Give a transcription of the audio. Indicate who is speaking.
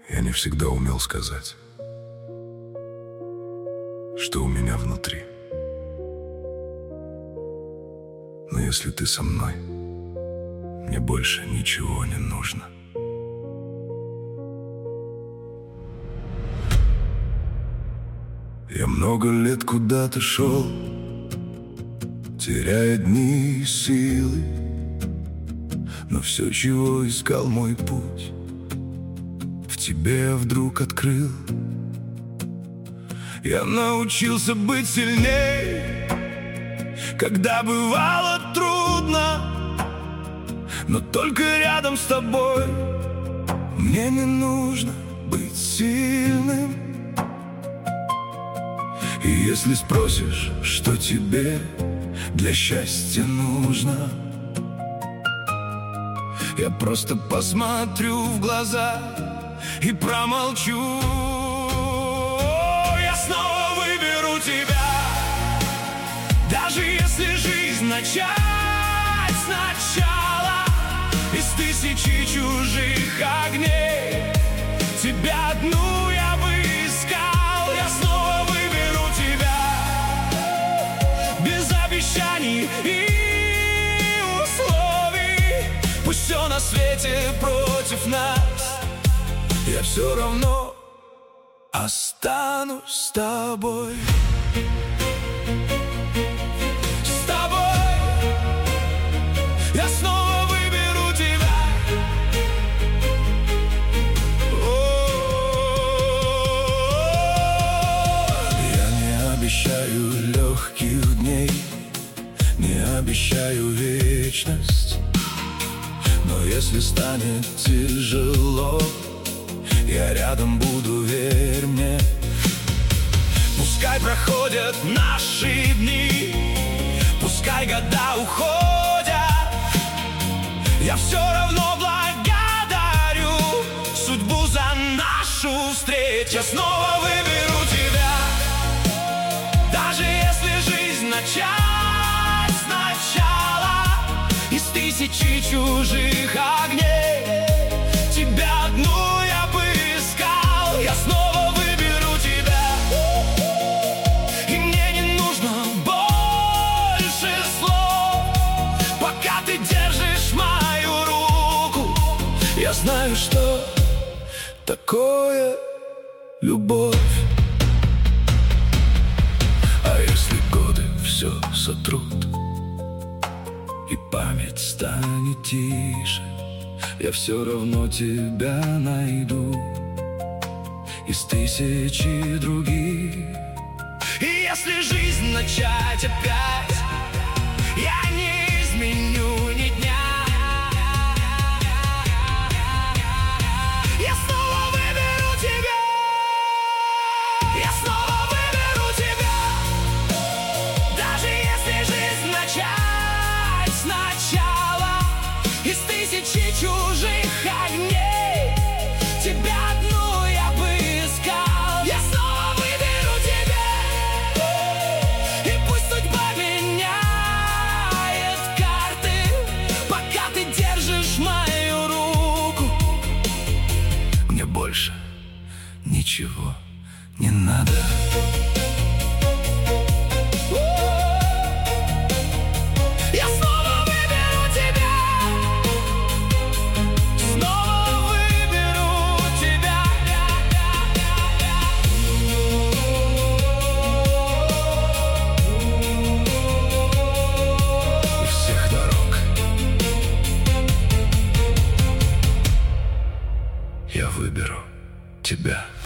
Speaker 1: Я не всегда умел сказать, что у меня внутри. Но если ты со мной, мне больше ничего не нужно. Я много лет куда-то шел, теряя дни и силы, но все, чего искал мой путь, в тебе я вдруг открыл. Я научился быть сильней, когда бывало трудно, но только рядом с тобой мне не нужно быть сильным. И если спросишь, что тебе для счастья нужно, я просто посмотрю в глаза и промолчу. Я снова выберу тебя, даже если жизнь начать сначала. Из тысячи чужих огней тебя одну я бы искал. Я снова выберу тебя, без обещаний и условий. Пусть все на свете против нас, я все равно останусь с тобой. С тобой я снова выберу тебя. Я не обещаю легких дней, не обещаю вечность, но если станет тяжело, я рядом буду, верь мне. Пускай проходят наши дни, пускай года уходят, я все равно благодарю судьбу за нашу встречу. Я снова выберу тебя, даже если жизнь начать сначала. Из тысячи чужих огней тебя одну я бы искал. Я снова выберу тебя, и мне не нужно больше слов. Пока ты держишь мою руку, я знаю, что такое любовь. А если годы все сотрут и память станет тише, я все равно тебя найду из тысячи других. И если жизнь начать опять, я не изменю ни дня. Я снова выберу тебя, я снова выберу тебя, даже если жизнь начать сначала. Из тысячи чужих огней тебя одну я бы искал. Я снова выберу тебя, и пусть судьба меняет карты, пока ты держишь мою руку, мне больше ничего не надо. Я снова выберу тебя, снова выберу тебя. Из всех дорог я выберу тебя.